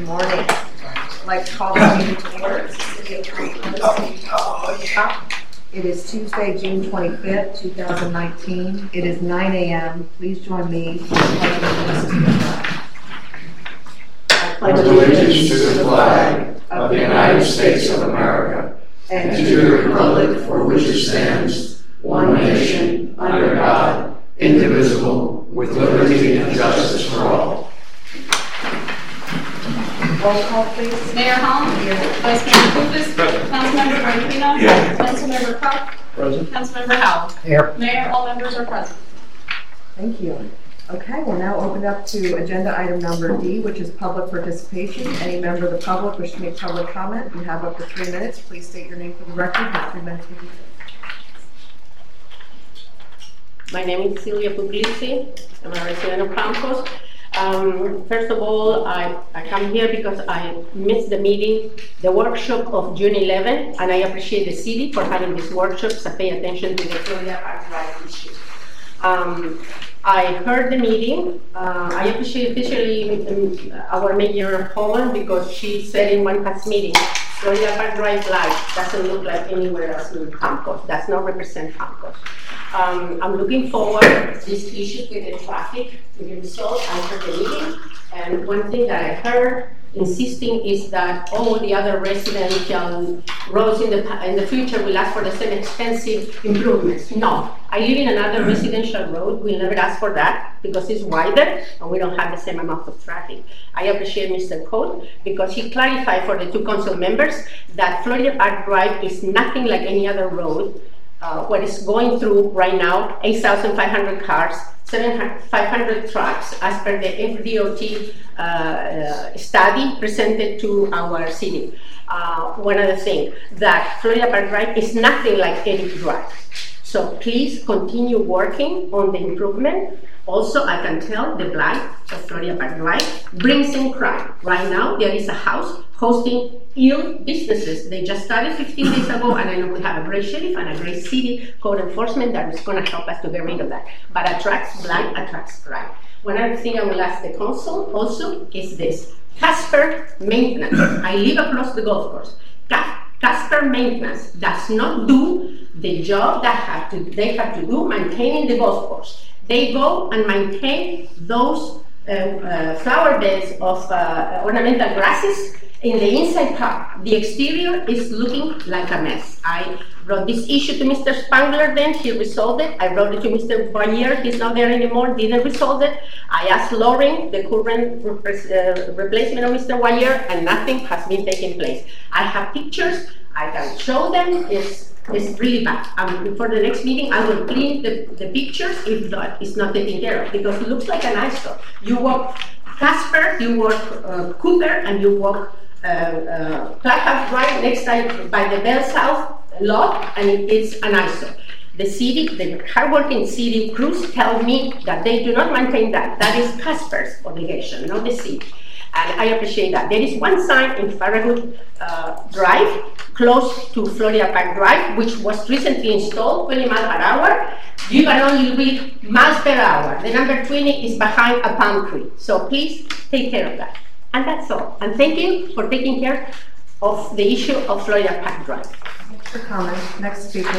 morning. I'd like to call the meeting to order. It is Tuesday, June 25th, 2019. It is 9 a.m. Please join me in the pledge of allegiance to the flag. I pledge allegiance to the flag of the United States of America and to the republic for which it stands, one nation, under God, indivisible, with liberty and justice for all. Roll call, please. Mayor Holm. Here. Vice Mayor Lucas. Councilmember Bernardino. Here. Councilmember Cook. Present. Councilmember Howell. Here. Mayor, all members are present. Thank you. Okay, we'll now open up to agenda item number D, which is public participation. Any member of the public wish to make public comment, you have up to 3 minutes. Please state your name for the record. Have 3 minutes with you. My name is Silvia Puglisi. I'm a resident of Campos. First of all, I come here because I missed the meeting, the workshop of June 11, and I appreciate the city for having these workshops and pay attention to the Florida Park Drive issue. I heard the meeting. I appreciate especially our Mayor Holland because she said in one past meeting, Florida Park Drive Live doesn't look like anywhere else in Campos. Does not represent Campos. I'm looking forward to this issue with the traffic, with the result after the meeting. And one thing that I heard insisting is that all the other residential roads in the future will ask for the same expensive improvements. No, I live in another residential road. We'll never ask for that because it's wider and we don't have the same amount of traffic. I appreciate Mr. Code because he clarified for the two council members that Florida Park Drive is nothing like any other road. What is going through right now, 8,500 cars, 500 trucks, as per the FDOT study presented to our city. One other thing, that Florida Park Drive is nothing like any drive. So please continue working on the improvement. Also, I can tell the blight of Florida Park Drive brings in crime. Right now, there is a house hosting ill businesses. They just started 15 days ago, and I know we have a great sheriff and a great city code enforcement that is going to help us to get rid of that. But attracts blight, attracts crime. One other thing I will ask the council also is this. Casper Maintenance. I live across the golf course. Casper Maintenance does not do the job that they have to do maintaining the golf course. They go and maintain those flower beds of ornamental grasses in the inside part. The exterior is looking like a mess. I brought this issue to Mr. Spangler then, he resolved it. I brought it to Mr. Boyer, he's not there anymore, didn't resolve it. I asked Lauren, the current replacement of Mr. Boyer, and nothing has been taking place. I have pictures, I can show them, it's really bad. For the next meeting, I will clean the pictures if that is not taken care of, because it looks like an eyesore. You walk Casper, you walk Cooper, and you walk Clapham Drive next time by the Bell South lot, and it's an eyesore. The city, the hardworking city crews tell me that they do not maintain that. That is Casper's obligation, not the city. And I appreciate that. There is one sign in Farragut Drive, close to Florida Park Drive, which was recently installed, 20 miles per hour. You can only read miles per hour. The number 20 is behind a palm tree. So please take care of that. And that's all. And thank you for taking care of the issue of Florida Park Drive. Thanks for comment. Next speaker.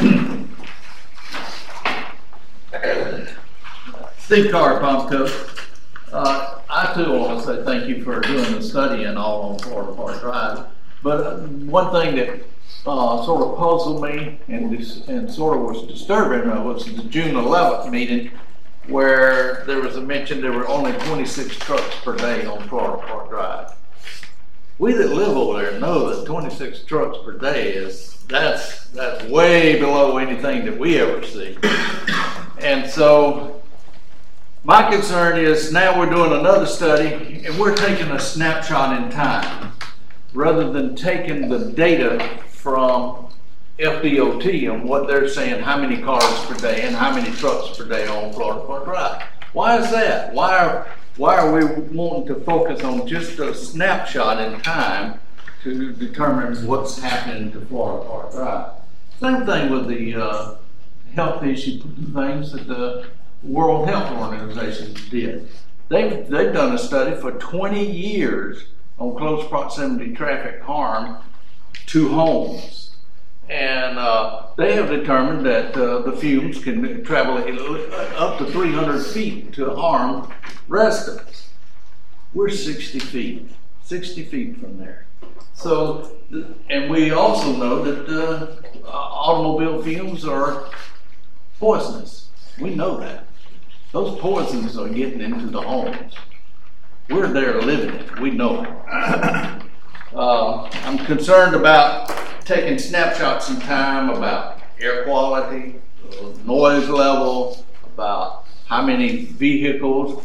Steve Carr, Palm Coast. I too want to say thank you for doing the study and all on Florida Park Drive. But one thing that sort of puzzled me and sort of was disturbing was the June 11th meeting, where there was a mention there were only 26 trucks per day on Florida Park Drive. We that live over there know that 26 trucks per day that's way below anything that we ever see. And so my concern is now we're doing another study and we're taking a snapshot in time rather than taking the data from FDOT and what they're saying, how many cars per day and how many trucks per day on Florida Park Drive. Why is that? Why are we wanting to focus on just a snapshot in time to determine what's happening to Florida Park Drive? Same thing with the health issue things that the World Health Organization did. They've done a study for 20 years on close proximity traffic harm to homes. And they have determined that the fumes can travel up to 300 feet to harm residents. We're 60 feet from there. So, and we also know that automobile fumes are poisonous. We know that. Those poisons are getting into the homes. We're there living it. We know it. I'm concerned about taking snapshots in time about air quality, noise level, about how many vehicles.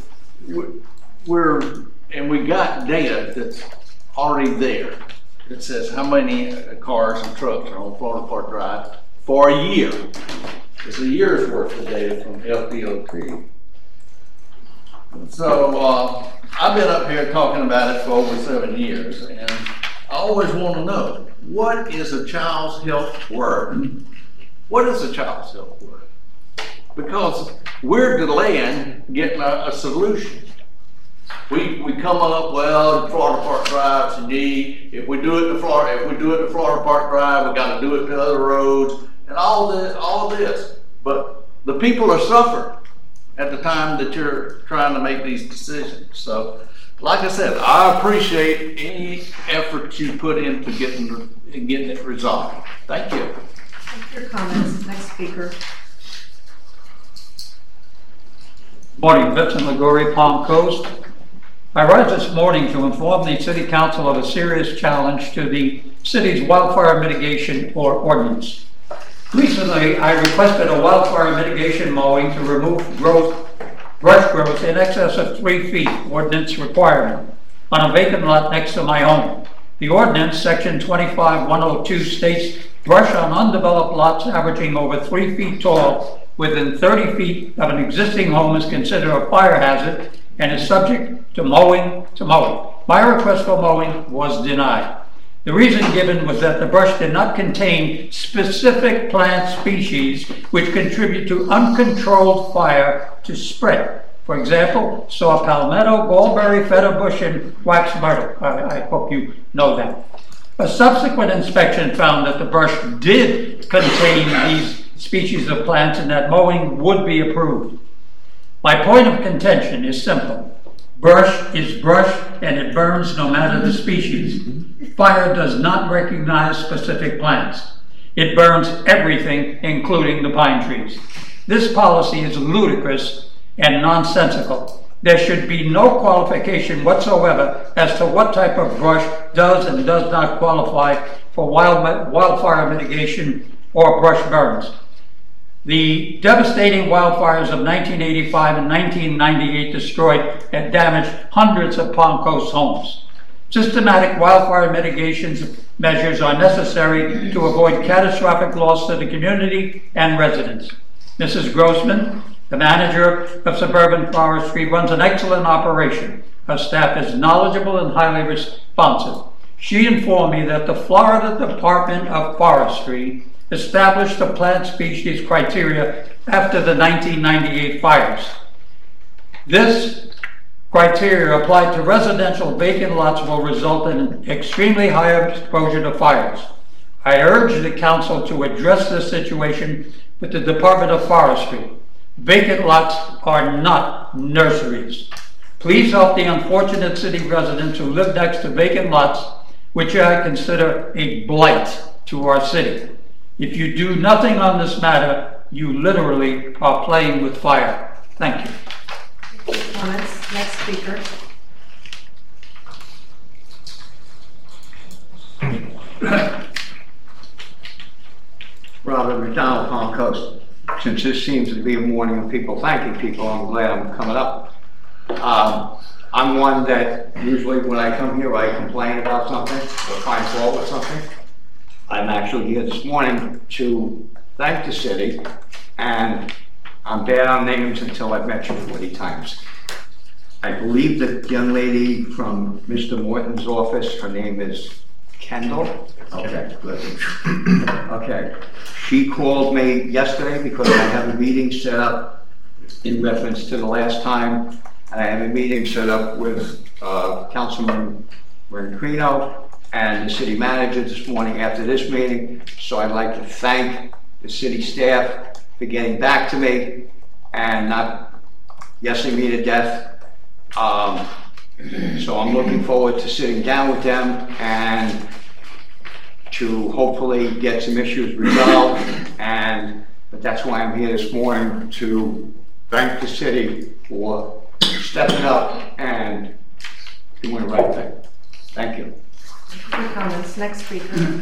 And we got data that's already there. It says how many cars and trucks are on Florida Park Drive for a year. It's a year's worth of data from FDOT. So I've been up here talking about it for over 7 years, and I always want to know, what is a child's health worth? What is a child's health worth? Because we're delaying getting a solution. We come up, well, Florida Park Drive's a need. If we do it to Florida Park Drive, we got to do it to other roads, and all this. But the people are suffering at the time that you're trying to make these decisions. So, like I said, I appreciate any effort you put into getting it resolved. Thank you. Thank you for your comments. Next speaker. Morning, Vincent Liguri, Palm Coast. I rise this morning to inform the City Council of a serious challenge to the city's wildfire mitigation ordinance. Recently, I requested a wildfire mitigation mowing to remove brush growth in excess of 3 feet, ordinance requirement, on a vacant lot next to my home. The ordinance, section 25102, states brush on undeveloped lots averaging over 3 feet tall within 30 feet of an existing home is considered a fire hazard and is subject to mowing. My request for mowing was denied. The reason given was that the brush did not contain specific plant species which contribute to uncontrolled fire to spread. For example, saw palmetto, gallberry, feather bush, and wax myrtle. I hope you know that. A subsequent inspection found that the brush did contain these species of plants and that mowing would be approved. My point of contention is simple. Brush is brush and it burns no matter the species. Fire does not recognize specific plants. It burns everything, including the pine trees. This policy is ludicrous and nonsensical. There should be no qualification whatsoever as to what type of brush does and does not qualify for wildfire mitigation or brush burns. The devastating wildfires of 1985 and 1998 destroyed and damaged hundreds of Palm Coast homes. Systematic wildfire mitigation measures are necessary to avoid catastrophic loss to the community and residents. Mrs. Grossman, the manager of Suburban Forestry, runs an excellent operation. Her staff is knowledgeable and highly responsive. She informed me that the Florida Department of Forestry established the plant species criteria after the 1998 fires. This criteria applied to residential vacant lots will result in extremely high exposure to fires. I urge the council to address this situation with the Department of Forestry. Vacant lots are not nurseries. Please help the unfortunate city residents who live next to vacant lots, which I consider a blight to our city. If you do nothing on this matter, you literally are playing with fire. Thank you. Comments? Next speaker. Robert McDonald, Palm Coast. Since this seems to be a morning of people thanking people, I'm glad I'm coming up. I'm one that usually when I come here, I complain about something or find fault with something. I'm actually here this morning to thank the city, and I'm bad on names until I've met you 40 times. I believe the young lady from Mr. Morton's office, her name is Kendall. Okay, good. Okay. She called me yesterday because I have a meeting set up in reference to the last time, and I have a meeting set up with Councilman Mercino and the city manager this morning after this meeting. So I'd like to thank the city staff for getting back to me and not yesing me to death. So I'm looking forward to sitting down with them and to hopefully get some issues resolved. But that's why I'm here this morning, to thank the city for stepping up and doing the right thing. Thank you. Any comments? Next speaker.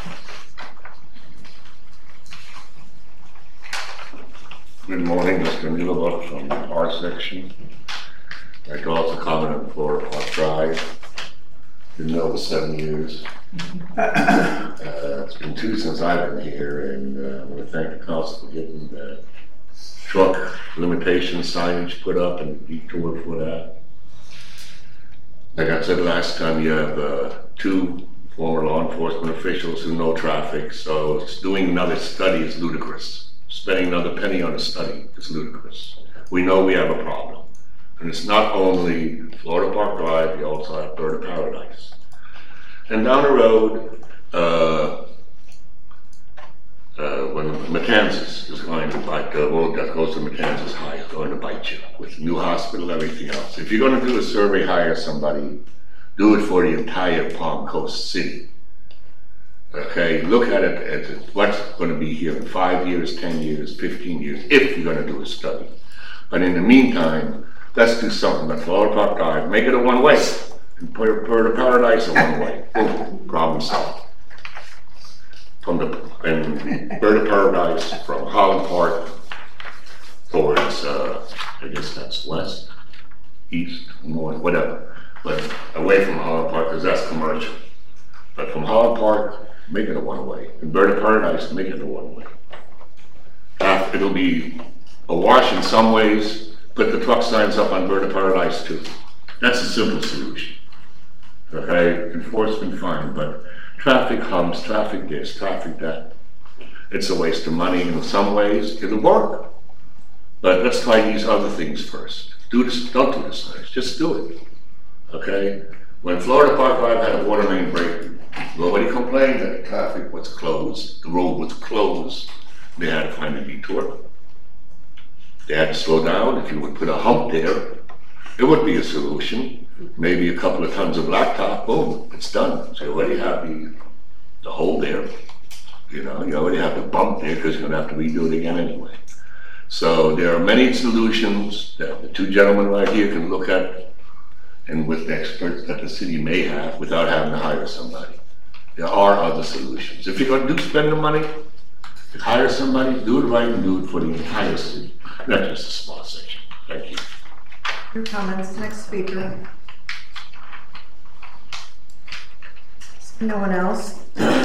Good morning, Mr. Milibut from our section. I'd like to also comment on Florida Park Drive. Been there over 7 years. It's been 2 since I've been here, and I want to thank the council for getting the truck limitation signage put up and detour for that. Like I said last time, you have 2 former law enforcement officials who know traffic, so doing another study is ludicrous. Spending another penny on a study is ludicrous. We know we have a problem. And it's not only Florida Park Drive, you also have Bird of Paradise. And down the road, when Matanzas is going to bite, the road that goes to Matanzas High is going to bite you with new hospital, everything else. If you're going to do a survey, hire somebody, do it for the entire Palm Coast City. Okay, look at it as what's going to be here in 5 years, 10 years, 15 years, if you're going to do a study. But in the meantime, let's do something at Florida Park Drive, make it a one-way, and put Bird of Paradise a one-way. Boom, problem solved. And Bird of Paradise from Holland Park towards, I guess that's west, east, north, whatever. But away from Holland Park, because that's commercial. But from Holland Park, make it a one-way. And Bird of Paradise, make it a one-way. It'll be a wash in some ways. Put the truck signs up on Bird of Paradise too. That's a simple solution. Okay, enforcement fine, but traffic hums, traffic this, traffic that. It's a waste of money in some ways. It'll work. But let's try these other things first. Do this, don't do this first, just do it. Okay? When Florida Park Drive had a water main break, nobody complained that the traffic was closed, the road was closed. They had to find a detour. They had to slow down. If you would put a hump there, it would be a solution. Maybe a couple of tons of blacktop, boom, it's done. So you already have the hole there. You know, you already have the bump there because you're going to have to redo it again anyway. So there are many solutions that the 2 gentlemen right here can look at, and with the experts that the city may have without having to hire somebody. There are other solutions. If you're going to spend the money, hire somebody, do it right, and do it for the entire city, not just a small section. Thank you. Your comments. Next speaker. No one else.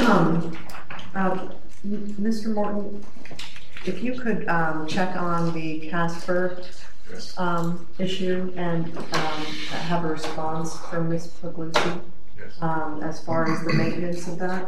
Mr. Morton, if you could check on the Casper issue and have a response from Ms. Puglisi as far as the maintenance of that.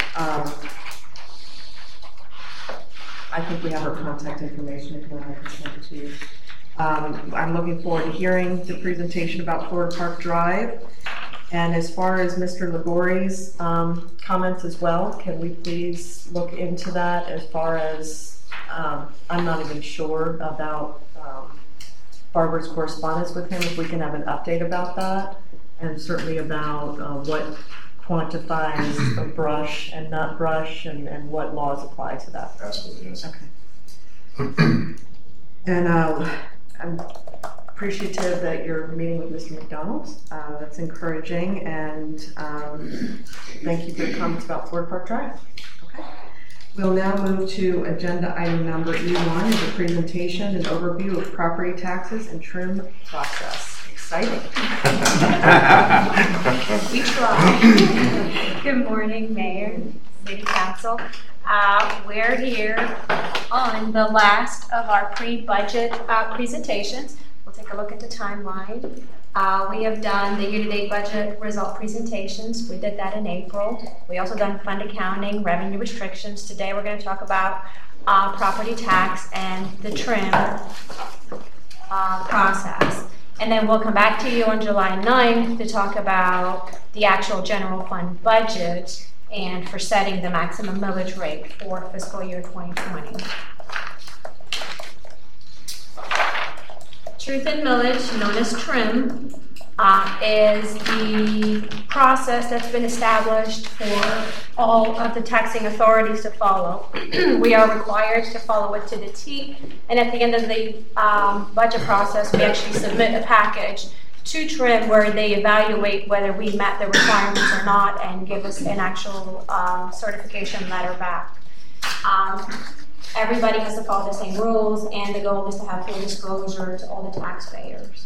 I think we have her contact information if you want, I can send it to you. I'm looking forward to hearing the presentation about Florida Park Drive. And as far as Mr. Ligori's comments as well, can we please look into that as far as, I'm not even sure about Barbara's correspondence with him, if we can have an update about that, and certainly about what quantifies a brush and not brush, and what laws apply to that. Absolutely, yes. Okay. And I'm appreciative that you're meeting with Mr. McDonald. That's encouraging, and thank you for the comments about Florida Park Drive. Okay. We'll now move to agenda item number E1, is a presentation and overview of property taxes and trim process. Exciting. We try. Good morning, Mayor, City Council. We're here on the last of our pre-budget presentations. We'll take a look at the timeline. We have done the year-to-date budget result presentations. We did that in April. We also done fund accounting, revenue restrictions. Today we're going to talk about property tax and the trim process. And then we'll come back to you on July 9th to talk about the actual general fund budget and for setting the maximum millage rate for fiscal year 2020. Truth in Millage, known as TRIM, is the process that's been established for all of the taxing authorities to follow. We are required to follow it to the T, and at the end of the budget process, we actually submit a package to TRIM where they evaluate whether we met the requirements or not and give us an actual certification letter back. Everybody has to follow the same rules, and the goal is to have full disclosure to all the taxpayers.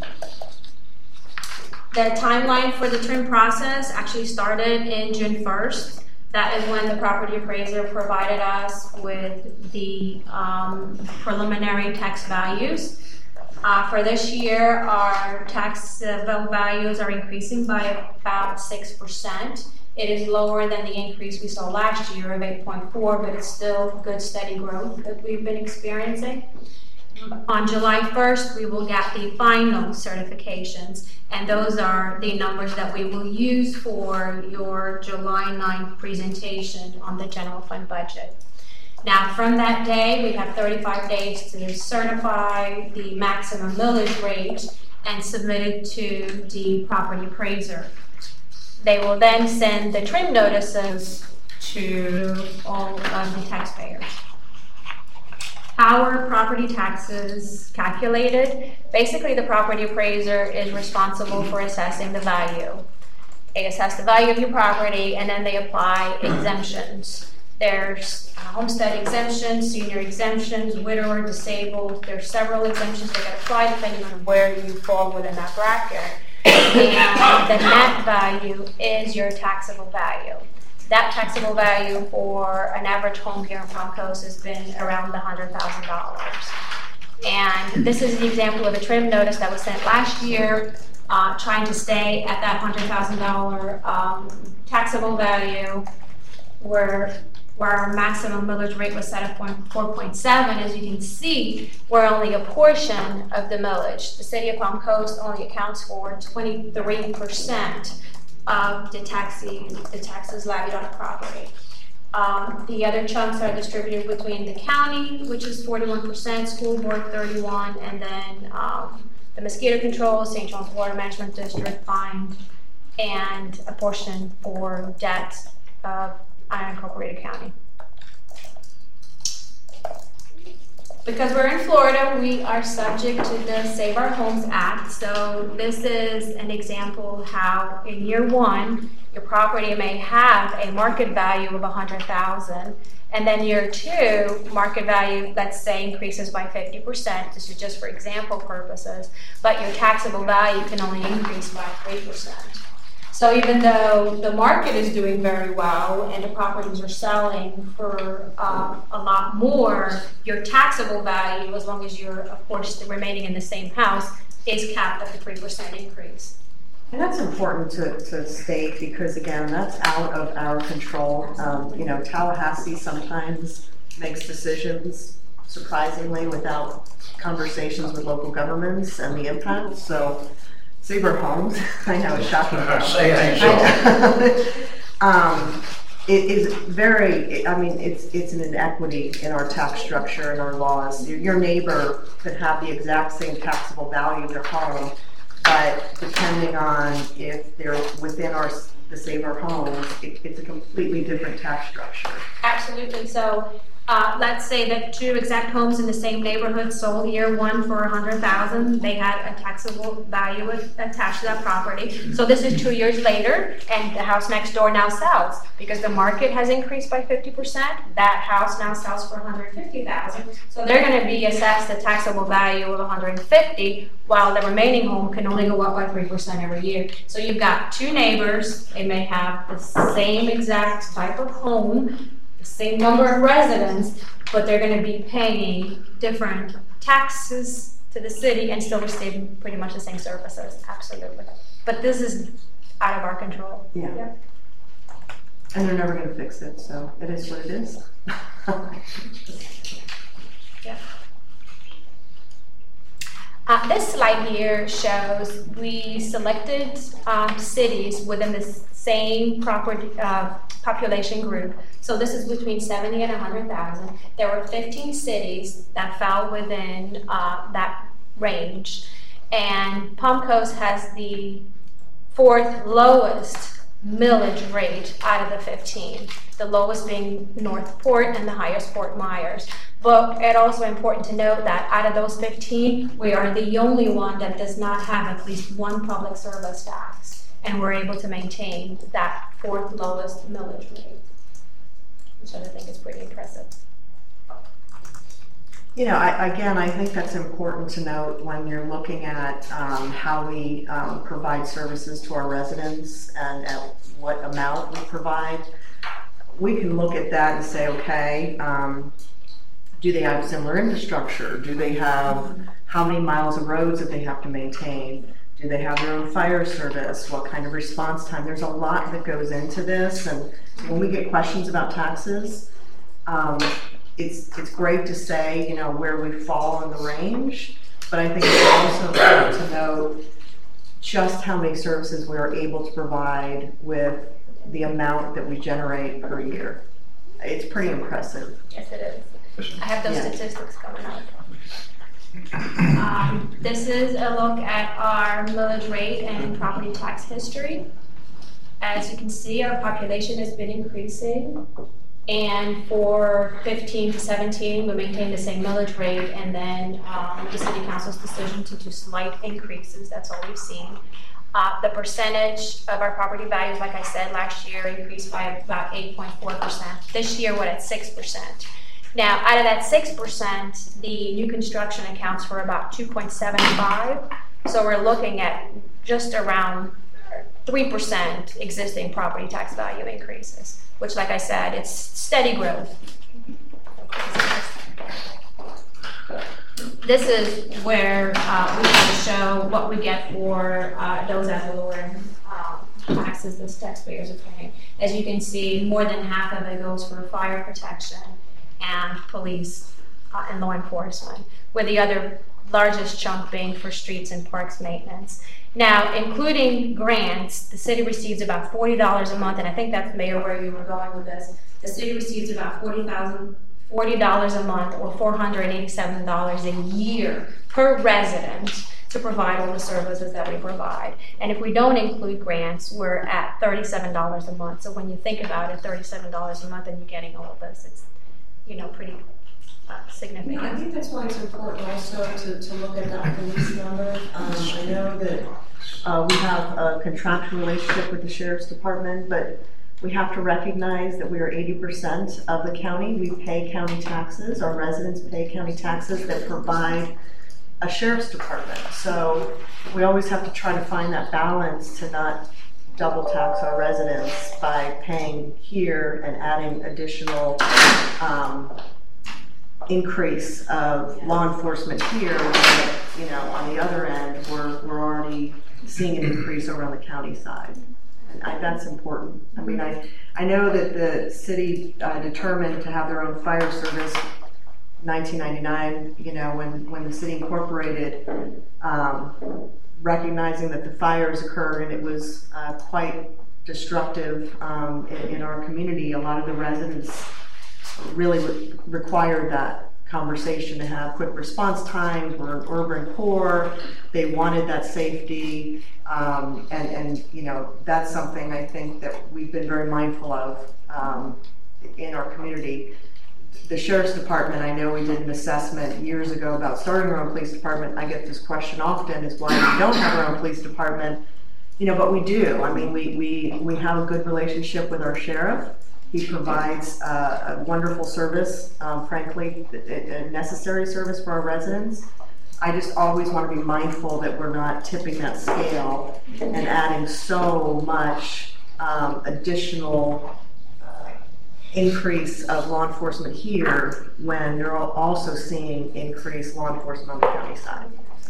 The timeline for the TRIM process actually started in June 1st. That is when the property appraiser provided us with the preliminary tax values. For this year, our taxable values are increasing by about 6%. It is lower than the increase we saw last year of 8.4, but it's still good steady growth that we've been experiencing. On July 1st, we will get the final certifications, and those are the numbers that we will use for your July 9th presentation on the general fund budget. Now, from that day, we have 35 days to certify the maximum millage rate and submit it to the property appraiser. They will then send the TRIM notices to all of the taxpayers. Our property taxes calculated, basically the property appraiser is responsible for assessing the value. They assess the value of your property and then they apply exemptions. There's homestead exemptions, senior exemptions, widower, disabled. There's several exemptions that get applied depending on where you fall within that bracket. And the net value is your taxable value. That taxable value for an average home here in Palm Coast has been around the $100,000. And this is an example of a TRIM notice that was sent last year, trying to stay at that $100,000 taxable value, where our maximum millage rate was set at 4.7. As you can see, we're only a portion of the millage. The city of Palm Coast only accounts for 23% of the taxes levied on property. The other chunks are distributed between the county, which is 41%, school board 31%, and then the mosquito control, St. John's Water Management District fine, and a portion for debt of unincorporated county. Because we're in Florida, we are subject to the Save Our Homes Act. So this is an example how in year one, your property may have a market value of $100,000, and then year two, market value, let's say, increases by 50%. This is just for example purposes, but your taxable value can only increase by 3%. So even though the market is doing very well and the properties are selling for a lot more, your taxable value, as long as you're, of course, remaining in the same house, is capped at the 3% increase. And that's important to state because, again, that's out of our control. Tallahassee sometimes makes decisions, surprisingly, without conversations with local governments and the impact. So Save Our Homes, I know it's shocking. It is very, it's an inequity in our tax structure and our laws. Your neighbor could have the exact same taxable value of their home, but depending on if they're within the Save Our Homes, it's a completely different tax structure. Absolutely. So let's say that two exact homes in the same neighborhood sold year one for $100,000. They had a taxable value attached to that property. So this is 2 years later, and the house next door now sells because the market has increased by 50%. That house now sells for $150,000. So they're going to be assessed a taxable value of $150,000, while the remaining home can only go up by 3% every year. So you've got two neighbors. They may have the same exact type of home, same number of residents, but they're going to be paying different taxes to the city and still receiving pretty much the same services. Absolutely. But this is out of our control. Yeah. And they're never going to fix it, so it is what it is. Yeah. This slide here shows we selected cities within the same population group. So this is between 70 and 100,000. There were 15 cities that fell within that range. And Palm Coast has the 4th lowest millage rate out of the 15. The lowest being Northport and the highest Fort Myers. But it's also important to note that out of those 15, we are the only one that does not have at least one public service tax. And we're able to maintain that 4th lowest millage rate, which I think is pretty impressive. You know, I think that's important to note when you're looking at how we provide services to our residents and at what amount we provide. We can look at that and say, okay, do they have similar infrastructure? Do they have, how many miles of roads that they have to maintain? Do they have their own fire service? What kind of response time? There's a lot that goes into this, and when we get questions about taxes, it's great to say, you know, where we fall in the range, but I think it's also important to know just how many services we are able to provide with the amount that we generate per year. It's pretty impressive. Yes, it is. I have those statistics coming up. This is a look at our millage rate and property tax history. As you can see, our population has been increasing, and for 15 to 17, we maintained the same millage rate, and then the City Council's decision to do slight increases. That's all we've seen. The percentage of our property values, like I said, last year increased by about 8.4%. This year, we're at 6%. Now, out of that 6%, the new construction accounts for about 2.75. So we're looking at just around 3% existing property tax value increases, which, like I said, it's steady growth. This is where we try to show what we get for those at the lower taxes the taxpayers are paying. As you can see, more than half of it goes for fire protection and police and law enforcement, with the other largest chunk being for streets and parks maintenance. Now, including grants, the city receives about $40 a month, and I think that's, Mayor, where you were going with this. The city receives about $40 a month, or $487 a year per resident to provide all the services that we provide. And if we don't include grants, we're at $37 a month. So when you think about it, $37 a month and you're getting all of this, it's, you know, pretty significant. I think that's why it's important also to look at that police number. I know that we have a contractual relationship with the Sheriff's Department, but we have to recognize that we are 80% of the county. We pay county taxes. Our residents pay county taxes that provide a Sheriff's Department. So we always have to try to find that balance to not double tax our residents by paying here and adding additional increase of law enforcement here. You know, on the other end, we're already seeing an increase over on the county side. And that's important. I mean, I know that the city determined to have their own fire service 1999, you know, when the city incorporated, recognizing that the fires occurred and it was quite destructive in our community. A lot of the residents really required that conversation to have quick response times. We're an urban core. They wanted that safety, and you know, that's something I think that we've been very mindful of in our community. The Sheriff's Department, I know we did an assessment years ago about starting our own police department. I get this question often, is why we don't have our own police department. You know, but we do. I mean, we have a good relationship with our sheriff. He provides a wonderful service, frankly, a necessary service for our residents. I just always want to be mindful that we're not tipping that scale and adding so much additional increase of law enforcement here when they're also seeing increased law enforcement on the county side.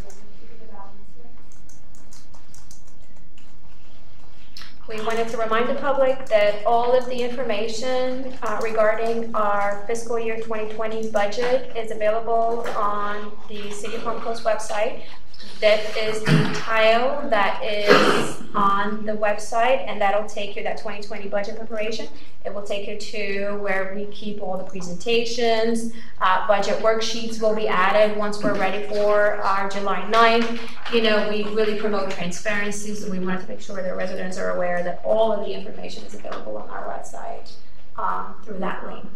We wanted to remind the public that all of the information regarding our fiscal year 2020 budget is available on the City of Palm Coast website. that is the tile that is on the website, and that'll take you, that 2020 budget preparation, it will take you to where we keep all the presentations. Budget worksheets will be added once we're ready for our July 9th. You know, we really promote transparency, so we wanted to make sure that residents are aware that all of the information is available on our website through that link.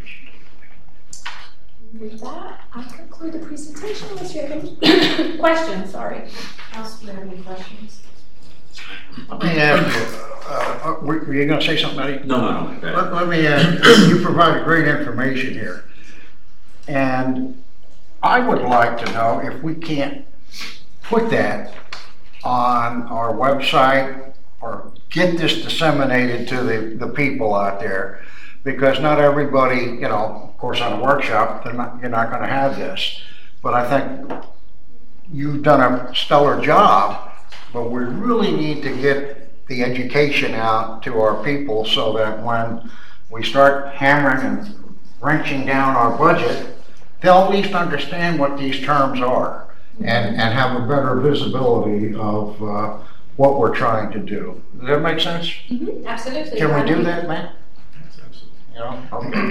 With that, I conclude the presentation unless you have any questions. Sorry. Else, do you have any questions? Let me ask you, were you going to say something, Eddie? No. Let me ask you, you provided great information here. And I would like to know if we can't put that on our website or get this disseminated to the people out there, because not everybody, you know, of course on a workshop, you're not going to have this. But I think you've done a stellar job, but we really need to get the education out to our people so that when we start hammering and wrenching down our budget, they'll at least understand what these terms are and have a better visibility of what we're trying to do. Does that make sense? Mm-hmm. Absolutely. Can we do that, man? You know?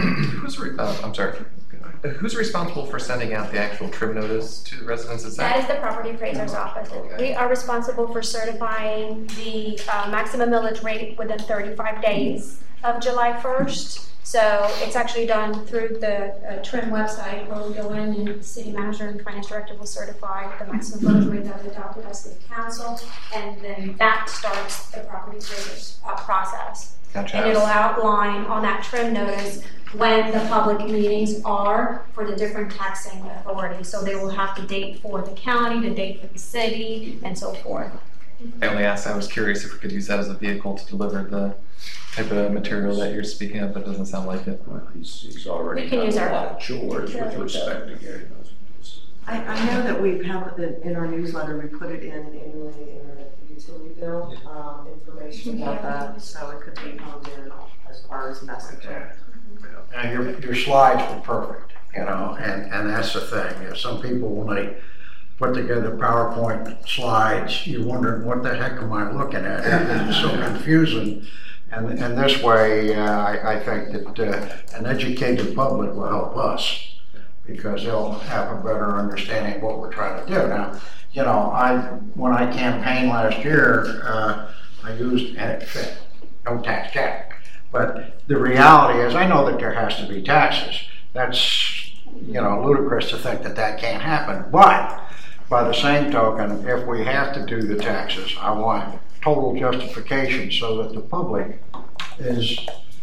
I'm sorry. Who's responsible for sending out the actual trim notice to the residents? That is the property appraiser's office. We are responsible for certifying the maximum millage rate within 35 days of July 1st. So it's actually done through the trim website where we go in and the city manager and finance director will certify the maximum millage rate that was adopted by city council, and then that starts the property appraiser's process. Gotcha. And it'll outline on that trim notice when the public meetings are for the different taxing authorities. So they will have the date for the county, the date for the city, and so forth. I only asked, I was curious if we could use that as a vehicle to deliver the type of material that you're speaking of, but it doesn't sound like it. Well, he's already We can done use a our- lot of chores with respect to getting those. I know that we have it in our newsletter, we put it in annually in our utility bill, information about that, so it could be honed in as far as messaging. Now, your slides were perfect, you know, and that's the thing. You know, some people, when they put together PowerPoint slides, you're wondering, what the heck am I looking at? It's so confusing. And this way, I think that an educated public will help us, because they'll have a better understanding of what we're trying to do. Now, you know, when I campaigned last year, I used, and it fit, no tax check. But the reality is, I know that there has to be taxes. That's, you know, ludicrous to think that that can't happen. But by the same token, if we have to do the taxes, I want total justification so that the public is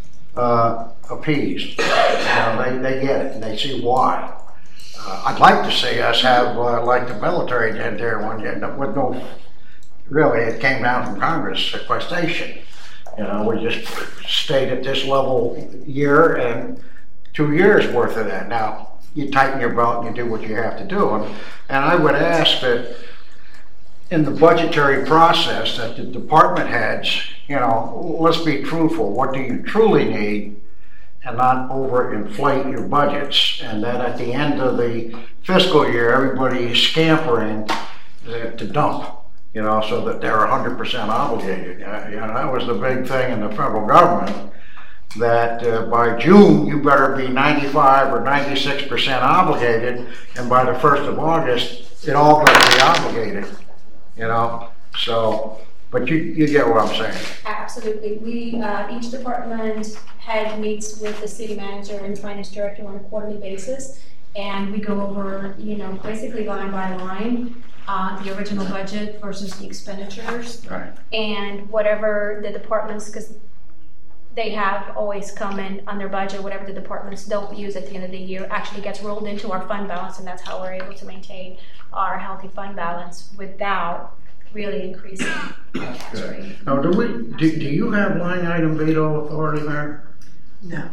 appeased. You know, they get it and they see why. I'd like to see us have like the military did there one year, with no, really, it came down from Congress, sequestration. You know, we just stayed at this level year and 2 years worth of that. Now, you tighten your belt and you do what you have to do. And I would ask that in the budgetary process that the department heads, you know, let's be truthful. What do you truly need? And not overinflate your budgets. And then at the end of the fiscal year, everybody's scampering to dump. You know, so that they're 100% obligated. You know, that was the big thing in the federal government, that by June, you better be 95 or 96% obligated, and by the 1st of August, it all better be obligated, you know? So, but you get what I'm saying. Absolutely. We, each department head meets with the city manager and finance director on a quarterly basis, and we go over, you know, basically line by line, the original budget versus the expenditures. Right. And whatever the departments, because they have always come in on their budget, whatever the departments don't use at the end of the year actually gets rolled into our fund balance, and that's how we're able to maintain our healthy fund balance without really increasing the tax rate. Now, do you have line item veto authority there? No,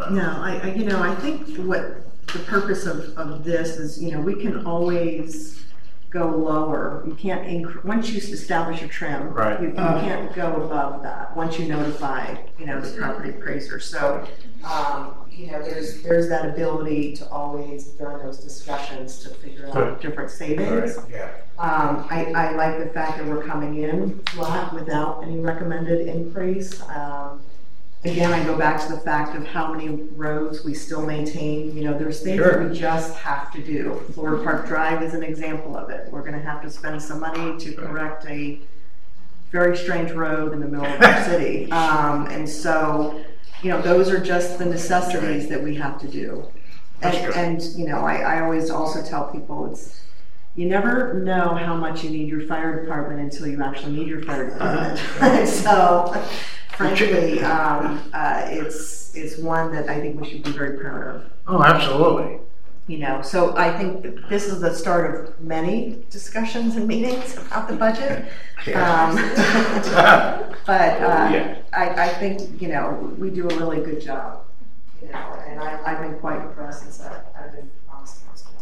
I think what the purpose of this is, you know, we can always go lower. You can't once you establish a trim, right. you can't go above that once you notify, you know, the property appraiser. So, you know, there's that ability to always during those discussions to figure out different savings. Right. Yeah. I like the fact that we're coming in flat without any recommended increase. Again, I go back to the fact of how many roads we still maintain. You know, there's things that we just have to do. Florida Park Drive is an example of it. We're gonna have to spend some money to correct a very strange road in the middle of our city. And so, you know, those are just the necessities that we have to do. And you know, I always also tell people you never know how much you need your fire department until you actually need your fire department. So, frankly, it's one that I think we should be very proud of. Oh, absolutely. You know, so I think this is the start of many discussions and meetings about the budget. I think, you know, we do a really good job, you know, and I've been quite impressed since I've been on this council.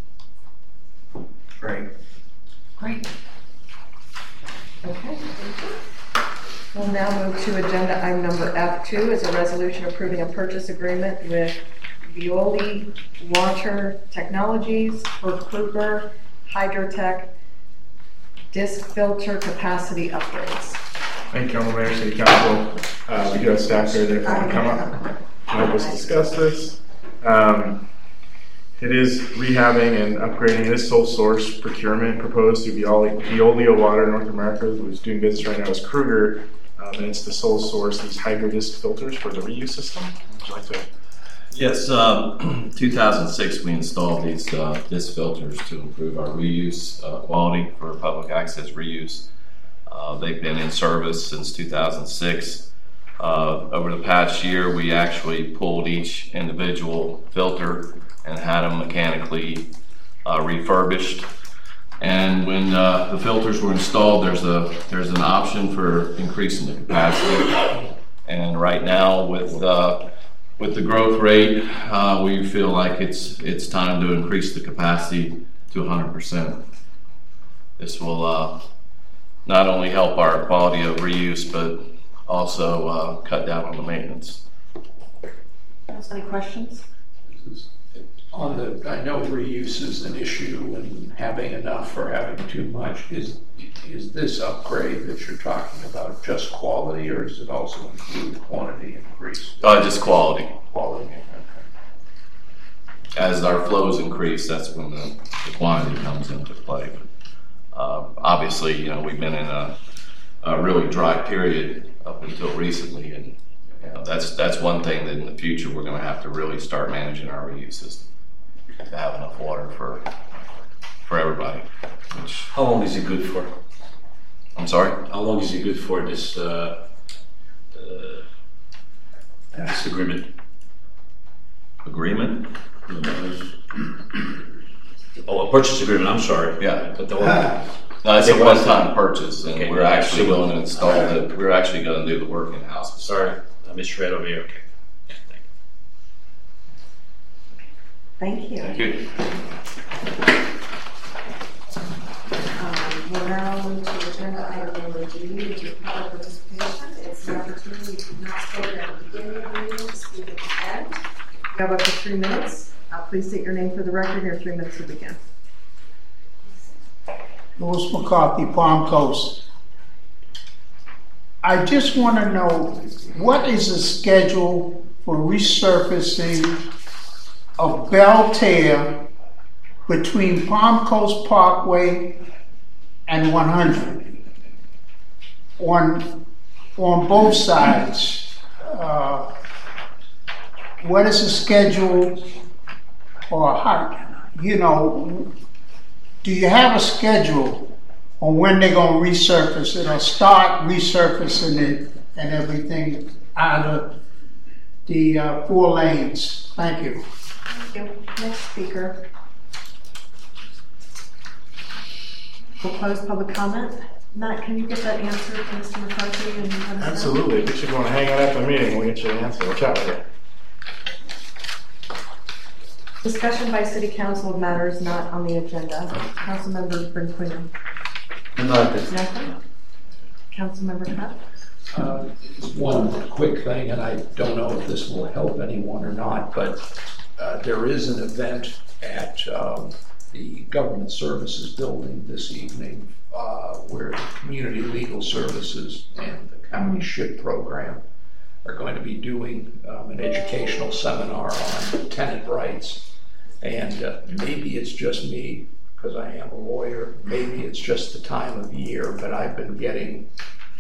Great. Great. Okay. We'll now move to agenda item number F2 is a resolution approving a purchase agreement with Veolia Water Technologies for Kruger Hydrotech disc filter capacity upgrades. Thank you, Mayor, City Council. We do have staff here that can come up and help us discuss this. It is rehabbing and upgrading. It is sole source procurement proposed through Veolia Water North America, who's doing business right now as Kruger, and it's the sole source, these hydro disc filters for the reuse system. Would you like to? Yes, 2006 we installed these disc filters to improve our reuse quality for public access reuse. They've been in service since 2006. Over the past year, we actually pulled each individual filter and had them mechanically refurbished. And when the filters were installed, there's an option for increasing the capacity. And right now, with the growth rate, we feel like it's time to increase the capacity to 100%. This will not only help our quality of reuse, but also cut down on the maintenance. Any questions? I know reuse is an issue and having enough or having too much. Is this upgrade that you're talking about just quality, or does it also include quantity increase? Just quality. Quality. Okay. As our flows increase, that's when the quantity comes into play. Obviously, you know, we've been in a really dry period up until recently, and you know, that's one thing that in the future we're going to have to really start managing our reuse system to have enough water for everybody. How long is it good for? I'm sorry? How long is it good for this agreement? Agreement? Oh, a purchase agreement, I'm sorry. Yeah. But No, it's a one-time purchase, and okay, we're actually going to install it. We're actually going to do the work in-house. Sorry, I misread over here. Okay. Thank you. Thank you. We're now on to agenda item number D, which is public participation. It's an opportunity to not speak at the beginning of the meeting, to speak at the end. You have up to 3 minutes. Please state your name for the record. Your 3 minutes will begin. Louis McCarthy, Palm Coast. I just want to know, what is the schedule for resurfacing of Belterre between Palm Coast Parkway and 100 on both sides? What is the schedule, or how, you know, do you have a schedule on when they're going to resurface it or start resurfacing it and everything out of the 4 lanes? Thank you. Thank you. Next speaker. We'll close public comment. Matt, can you get that answer from Mr. McCarthy? And Absolutely. If you want to hang out after the meeting, we'll get you an answer. We'll chat with you. Discussion by City Council of matters not on the agenda. Councilmember Brinquino. Nothing. Councilmember Cupp. Just one quick thing, and I don't know if this will help anyone or not, but there is an event at the Government Services Building this evening, where the Community Legal Services and the County SHIP program are going to be doing an educational seminar on tenant rights. And maybe it's just me, because I am a lawyer, maybe it's just the time of year, but I've been getting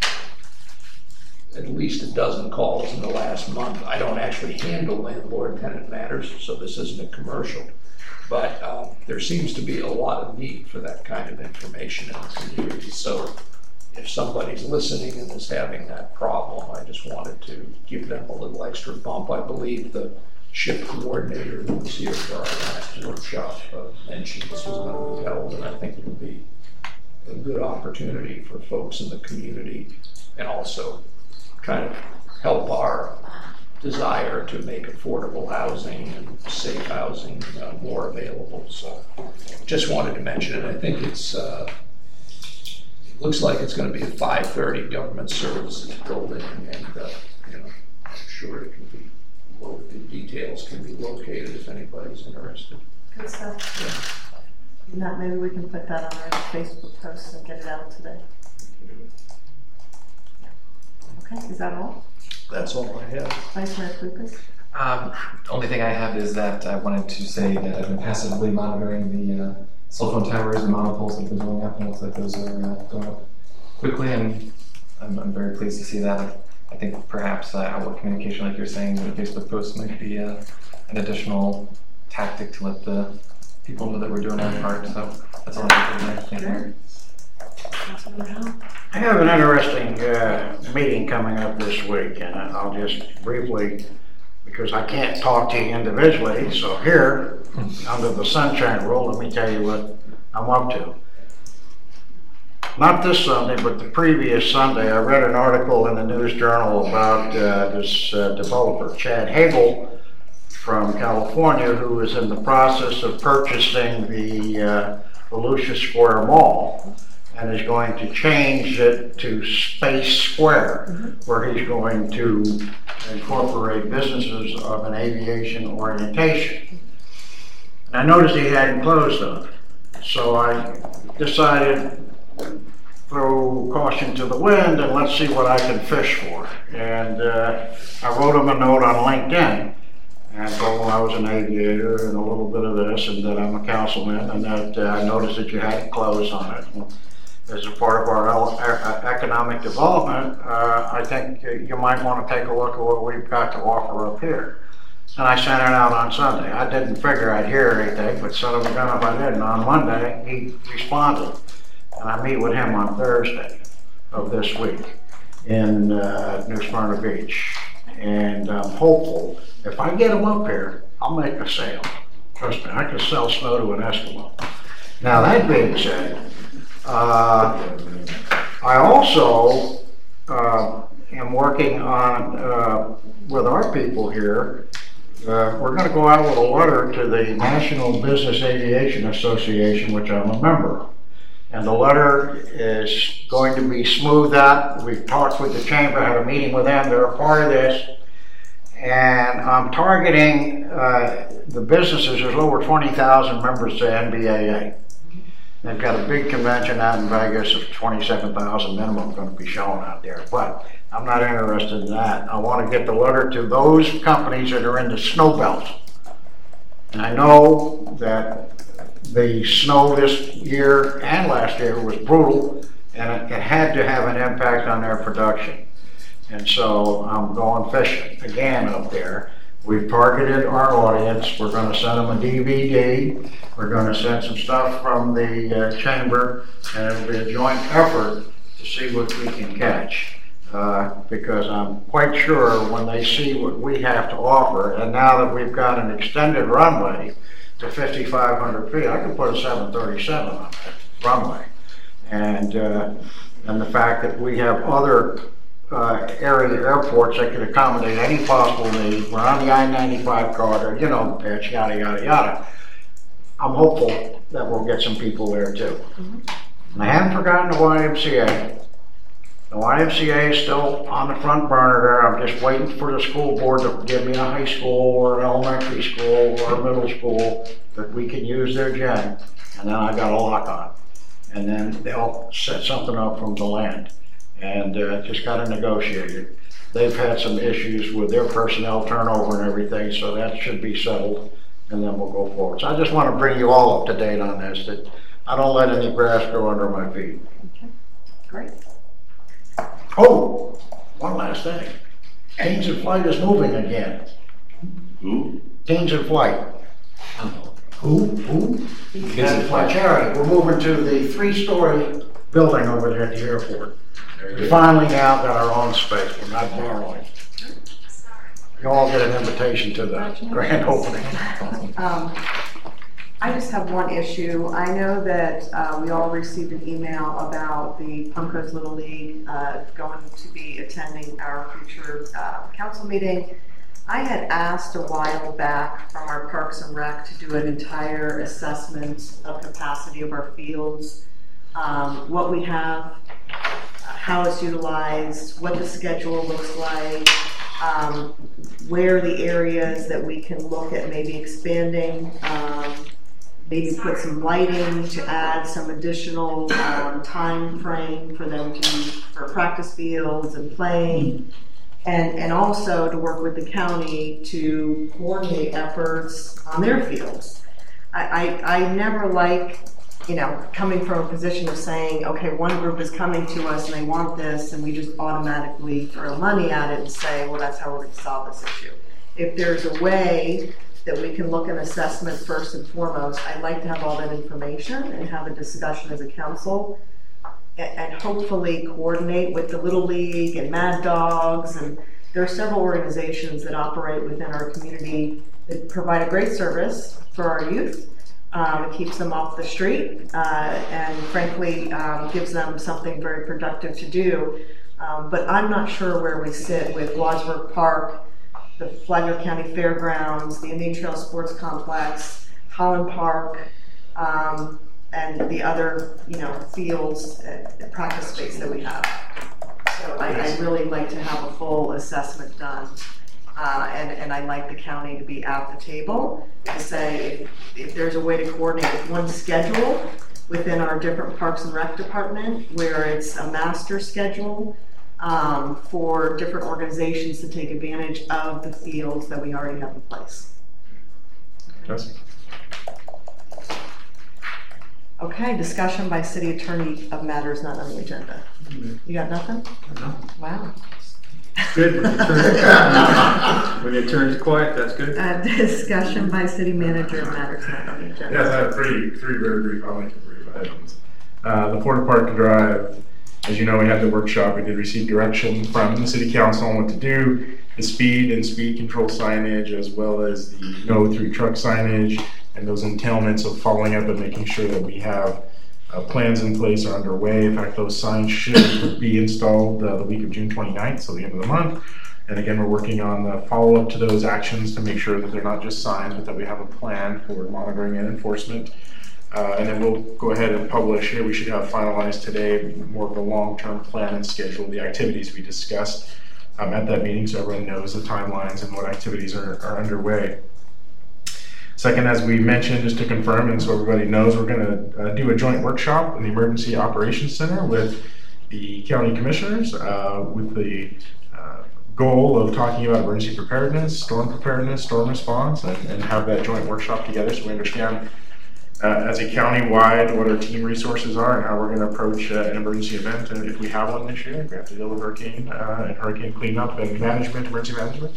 at least a dozen calls in the last month. I don't actually handle landlord-tenant matters, so this isn't a commercial. But there seems to be a lot of need for that kind of information in the community. So if somebody's listening and is having that problem, I just wanted to give them a little extra bump. I believe the SHIP coordinator who was here for our last workshop mentioned this was going to be held, and I think it will be a good opportunity for folks in the community, and also kind of help our desire to make affordable housing and safe housing more available. So just wanted to mention it. I think it's it looks like it's going to be a 5:30 Government Services Building, and I'm sure it can be, the details can be located if anybody's interested. Good stuff. Yeah. And that, maybe we can put that on our Facebook post and get it out today. Okay, is that all? That's all I have. Vice Mayor Lucas? Only thing I have is that I wanted to say that I've been passively monitoring the cell phone towers and monopoles that have been going up, and it looks like those are going up quickly, and I'm very pleased to see that. I think perhaps outward communication, like you're saying, the Facebook posts might be an additional tactic to let the people know that we're doing our part. So that's all I have for today. Thank you. I have an interesting meeting coming up this week, and I'll just briefly, because I can't talk to you individually, so here, under the sunshine rule, let me tell you what I'm up to. Not this Sunday, but the previous Sunday, I read an article in the News Journal about this developer, Chad Hagel, from California, who is in the process of purchasing the Volusia Square Mall, and is going to change it to Space Square, where he's going to incorporate businesses of an aviation orientation. And I noticed he hadn't closed on it, so I decided throw caution to the wind and let's see what I can fish for. And I wrote him a note on LinkedIn and told him I was an aviator and a little bit of this, and that I'm a councilman, and that I noticed that you hadn't closed on it. And as a part of our economic development, I think you might want to take a look at what we've got to offer up here. And I sent it out on Sunday. I didn't figure I'd hear anything, but son of a gun if I didn't. On Monday, he responded. And I meet with him on Thursday of this week in New Smyrna Beach. And I'm hopeful, if I get him up here, I'll make a sale. Trust me, I can sell snow to an Eskimo. Now that being said, I also am working on, with our people here, we're going to go out with a letter to the National Business Aviation Association, which I'm a member of. And the letter is going to be smoothed out. We've talked with the chamber, had a meeting with them, they're a part of this. And I'm targeting the businesses. There's over 20,000 members to NBAA. They've got a big convention out in Vegas of 27,000 minimum going to be shown out there. But I'm not interested in that. I want to get the letter to those companies that are in the snow belt. And I know that the snow this year and last year was brutal, and it had to have an impact on their production. And so I'm going fishing again up there. We've targeted our audience. We're going to send them a DVD. We're going to send some stuff from the chamber, and it'll be a joint effort to see what we can catch. Because I'm quite sure when they see what we have to offer, and now that we've got an extended runway to 5,500 feet, I could put a 737 on that runway. And the fact that we have other area airports that could accommodate any possible need. We're on the I-95 corridor, you know, the pitch, yada, yada, yada. I'm hopeful that we'll get some people there too. And I haven't forgotten the YMCA. The YMCA is still on the front burner there. I'm just waiting for the school board to give me a high school or an elementary school or a middle school that we can use their gym and then I got a lock on. And then they'll set something up from the land, and just got to negotiate it. They've had some issues with their personnel turnover and everything, so that should be settled, and then we'll go forward. So I just want to bring you all up to date on this, that I don't let any grass grow under my feet. Okay, great. Oh, one last thing. Teens in Flight is moving again. Who? Teens in Flight. Who? Teens in Flight charity. We're moving to the 3-story building over there at the airport. We finally now got our own space. We're not borrowing. You all get an invitation to the grand opening. I just have one issue. I know that we all received an email about the Palm Coast Little League going to be attending our future council meeting. I had asked a while back from our Parks and Rec to do an entire assessment of capacity of our fields, what we have, how it's utilized, what the schedule looks like, where the areas that we can look at maybe expanding, maybe put some lighting to add some additional time frame for them to use for practice fields and playing, and also to work with the county to coordinate efforts on their fields. I never like, coming from a position of saying, okay, one group is coming to us and they want this, and we just automatically throw money at it and say, well, that's how we're going to solve this issue. If there's a way that we can look at assessment first and foremost, I'd like to have all that information and have a discussion as a council, and hopefully coordinate with the Little League and Mad Dogs, and there are several organizations that operate within our community that provide a great service for our youth. It keeps them off the street, and frankly gives them something very productive to do. But I'm not sure where we sit with Wadsworth Park, the Flagler County Fairgrounds, the Indian Trail Sports Complex, Holland Park, and the other, fields, practice space that we have. So I'd really like to have a full assessment done, and I'd like the county to be at the table to say if there's a way to coordinate one schedule within our different Parks and Rec department, where it's a master schedule for different organizations to take advantage of the fields that we already have in place. Jesse? Okay, discussion by city attorney of matters not on the agenda. You got nothing? No. Wow. Good. When the attorney's quiet, that's good. Discussion by city manager of matters not on the agenda. Yes, I have three very brief, I'll make it brief items. The Porter Park Drive, as you know, we had the workshop. We did receive direction from the city council on what to do, the speed and speed control signage, as well as the no through truck signage, and those entailments of following up and making sure that we have plans in place are underway. In fact, those signs should be installed the week of June 29th, so the end of the month. And again, we're working on the follow-up to those actions to make sure that they're not just signs, but that we have a plan for monitoring and enforcement. And then we'll go ahead and publish here. We should have finalized today more of the long-term plan and schedule, the activities we discussed at that meeting, so everyone knows the timelines and what activities are underway. Second, as we mentioned, just to confirm, and so everybody knows, we're going to do a joint workshop in the Emergency Operations Center with the county commissioners with the goal of talking about emergency preparedness, storm response, and have that joint workshop together so we understand as a county-wide what our team resources are and how we're going to approach an emergency event, and if we have one this year, if we have to deal with hurricane and hurricane cleanup and management, emergency management.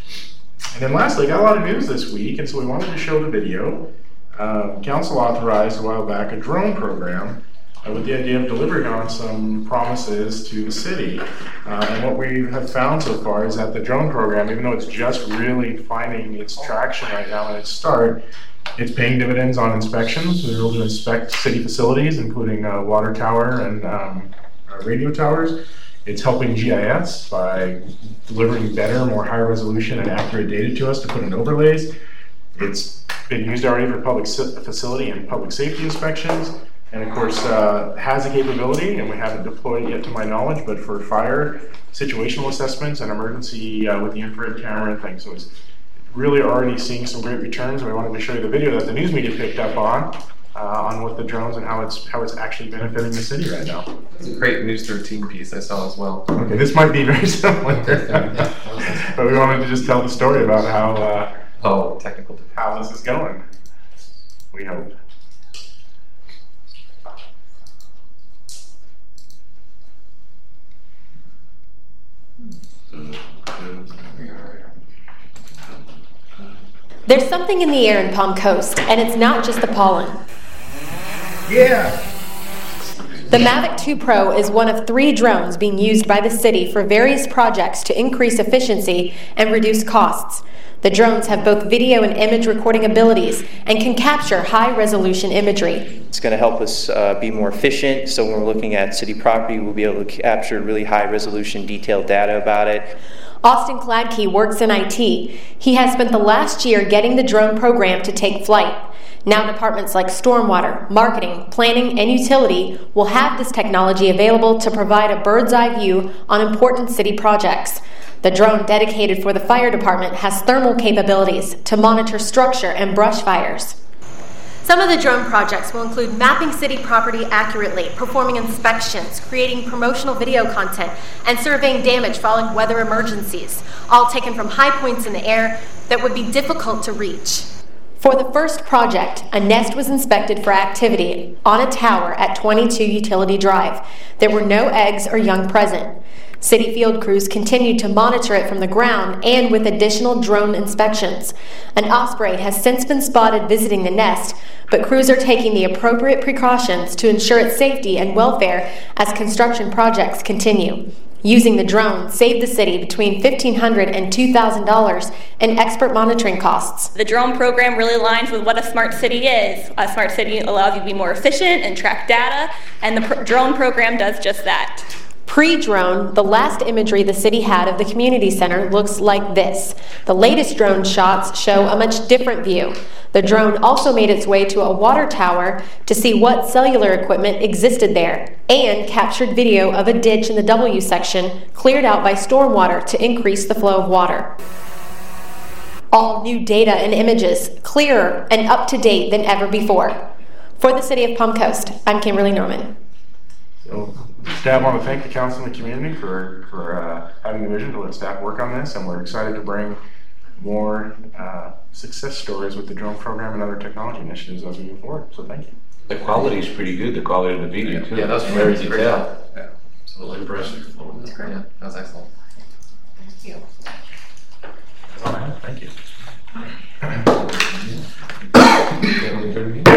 And then lastly, got a lot of news this week, and so we wanted to show the video. Council authorized a while back a drone program with the idea of delivering on some promises to the city. And what we have found so far is that the drone program, even though it's just really finding its traction right now at its start, it's paying dividends on inspections. We're able to inspect city facilities, including water tower and radio towers. It's helping GIS by delivering better, more high resolution and accurate data to us to put in overlays. It's been used already for public facility and public safety inspections, and of course has a capability, and we haven't deployed it yet to my knowledge, but for fire, situational assessments, and emergency with the infrared camera and things. So it's really already seeing some great returns. We wanted to show you the video that the news media picked up on. on what the drones and how it's actually benefiting the city right now. It's a great News 13 piece I saw as well. Okay, this might be very similar, but we wanted to just tell the story about technical how this is going. We hope. There's something in the air in Palm Coast, and it's not just the pollen. Yeah. The Mavic 2 Pro is one of 3 drones being used by the city for various projects to increase efficiency and reduce costs. The drones have both video and image recording abilities and can capture high-resolution imagery. It's going to help us be more efficient, so when we're looking at city property, we'll be able to capture really high-resolution, detailed data about it. Austin Kladke works in IT. He has spent the last year getting the drone program to take flight. Now departments like stormwater, marketing, planning, and utility will have this technology available to provide a bird's-eye view on important city projects. The drone dedicated for the fire department has thermal capabilities to monitor structure and brush fires. Some of the drone projects will include mapping city property accurately, performing inspections, creating promotional video content, and surveying damage following weather emergencies, all taken from high points in the air that would be difficult to reach. For the first project, a nest was inspected for activity on a tower at 22 Utility Drive. There were no eggs or young present. City field crews continued to monitor it from the ground and with additional drone inspections. An osprey has since been spotted visiting the nest, but crews are taking the appropriate precautions to ensure its safety and welfare as construction projects continue. Using the drone saved the city between $1,500 and $2,000 in expert monitoring costs. The drone program really aligns with what a smart city is. A smart city allows you to be more efficient and track data, and the drone program does just that. Pre-drone, the last imagery the city had of the community center looks like this. The latest drone shots show a much different view. The drone also made its way to a water tower to see what cellular equipment existed there and captured video of a ditch in the W section cleared out by stormwater to increase the flow of water. All new data and images, clearer and up to date than ever before. For the City of Palm Coast, I'm Kimberly Norman. So, staff want to thank the council and the community for having the vision to let staff work on this, and we're excited to bring more success stories with the drone program and other technology initiatives as we move forward. So thank you. The quality is pretty good, the quality of the video too. Yeah, that was very great. detailed. Yeah, Absolutely impressive. That's great. Yeah, that was excellent. Thank you. Thank you. Yeah,